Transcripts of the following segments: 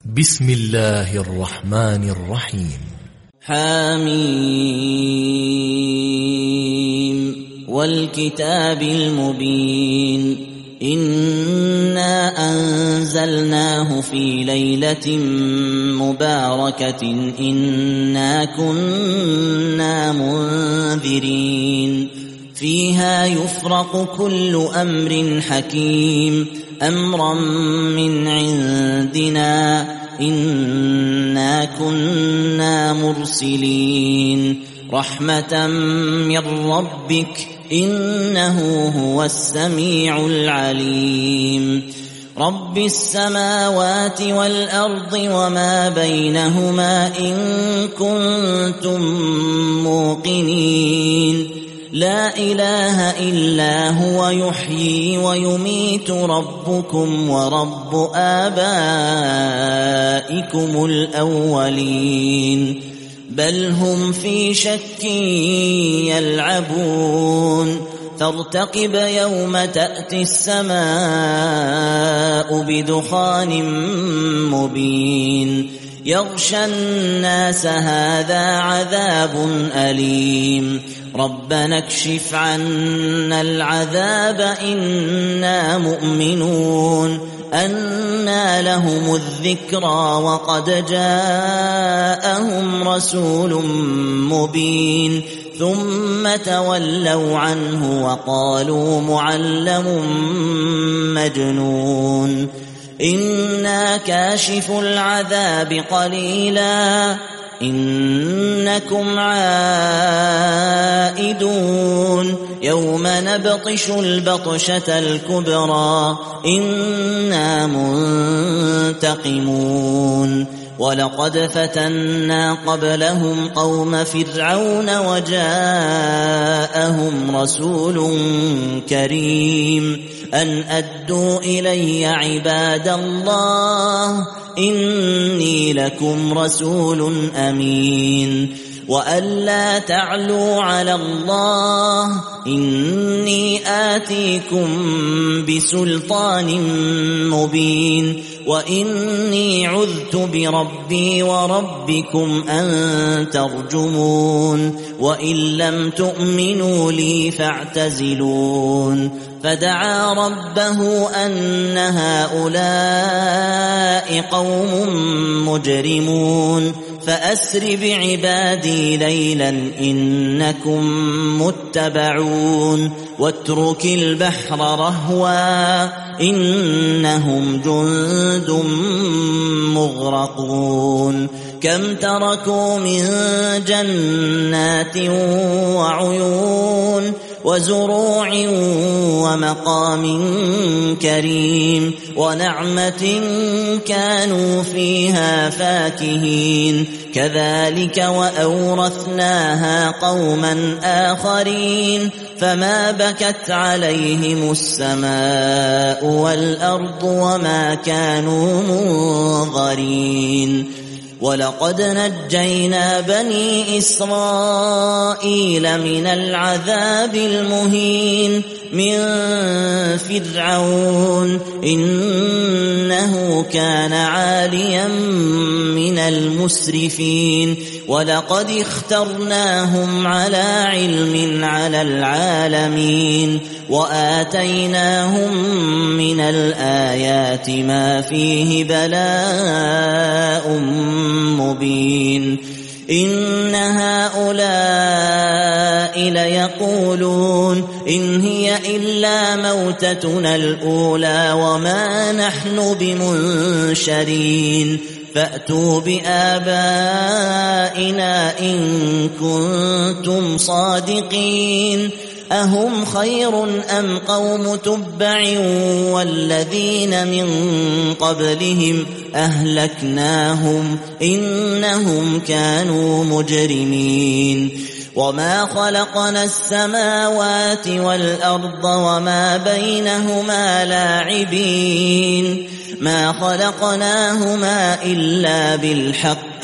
بسم الله الرحمن الرحيم. حميم والكتاب المبين إنا أنزلناه في ليلة مباركة إنا كنا منذرين فيها يفرق كل أمر حكيم أمرا من عندنا إنا كنا مرسلين رحمة من ربك إنه هو السميع العليم رب السماوات والأرض وما بينهما إن كنتم موقنين لا إله إلا هو يحيي ويميت ربكم ورب آبائكم الأولين بل هم في شك يلعبون فارتقب يوم تأتي السماء بدخان مبين يغشى الناس هذا عذاب أليم ربنا اكشف عنا العذاب إنا مؤمنون أنى لهم الذكرى وقد جاءهم رسول مبين ثم تولوا عنه وقالوا معلم مجنون إنا كاشف العذاب قليلا إنكم عائدون يوم نبطش البطشة الكبرى إنا منتقمون ولقد فتنا قبلهم قوم فرعون وجاءهم رسول كريم أن أدوا إلي عباد الله إني لكم رسول أمين وأن لا تعلوا على الله إني آتيكم بسلطان مبين وإني عذت بربي وربكم أن ترجمون وإن لم تؤمنوا لي فاعتزلون فدعا ربه أن هؤلاء قوم مجرمون فأسر بعبادي ليلا إنكم متبعون واترك البحر رهوا إنهم جند مغرقون كم تركوا من جنات وعيون وزروع ومقام كريم ونعمة كانوا فيها فاكهين كذلك وأورثناها قوما آخرين فما بكت عليهم السماء والأرض وما كانوا منظرين ولقد نجينا بني إسرائيل من العذاب المهين من فرعون إنه كان عاليا من المسرفين ولقد اخترناهم على علم على العالمين وآتيناهم من الآيات ما فيه بلاء مبين إن هؤلاء ليقولون إن هي إلا موتتنا الأولى وما نحن بمنشرين فأتوا بآبائنا إن كنتم صادقين أهم خير أم قوم تبع والذين من قبلهم أهلكناهم إنهم كانوا مجرمين وما خلقنا السماوات والأرض وما بينهما لاعبين ما خلقناهما إلا بالحق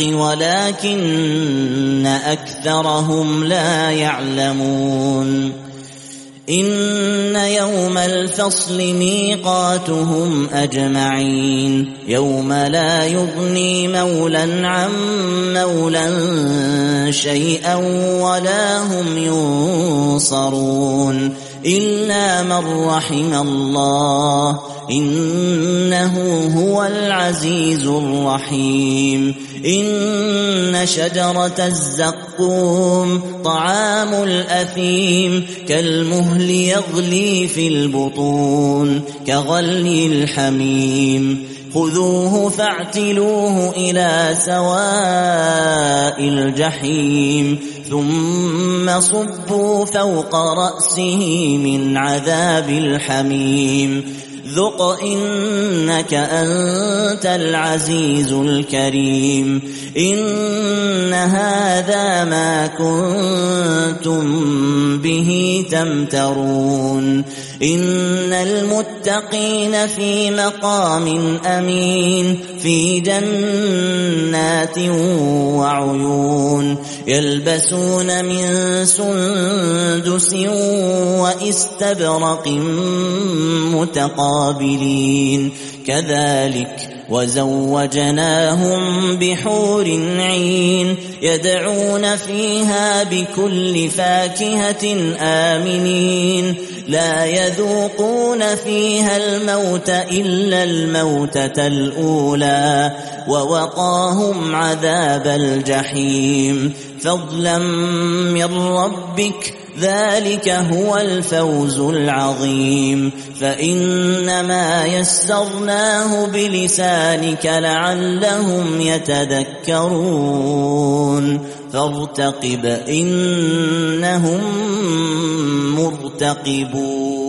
ولكن أكثرهم لا يعلمون إن يوم الفصل ميقاتهم أجمعين يوم لا يغني مولا عن مولا شيئا ولا هم ينصرون إلا من رحم الله إنه هو العزيز الرحيم إن شجرة الزقوم طعام الأثيم كالمهل يغلي في البطون كغلي الحميم خذوه فاعتلوه إلى سواء الجحيم ثم صبوا فوق رأسه من عذاب الحميم ذق إنك أنت العزيز الكريم إن هذا ما كنتم به تمترون إن المتقين في مقام أمين في جنات وعيون يلبسون من سندس واستبرق متقابلين كذلك وزوجناهم بحور عين يدعون فيها بكل فاكهة آمنين لا يذوقون فيها الموت إلا الموتة الأولى ووقاهم عذاب الجحيم فضلا من ربك ذلك هو الفوز العظيم فإنما يسرناه بلسانك لعلهم يتذكرون فارتقب إنهم مرتقبون